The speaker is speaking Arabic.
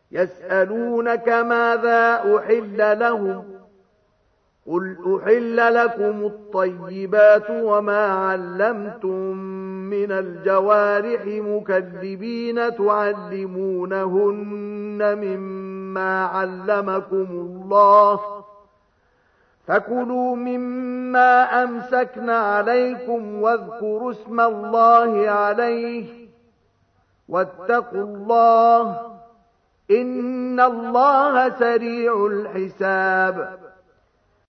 يسألونك ماذا أحل لهم قل أحل لكم الطيبات وما علمتم من الجوارح مكذبين تعلمونهن مما علمكم الله فكلوا مما أمسكن عليكم واذكروا اسم الله عليه واتقوا الله إن الله سريع الحساب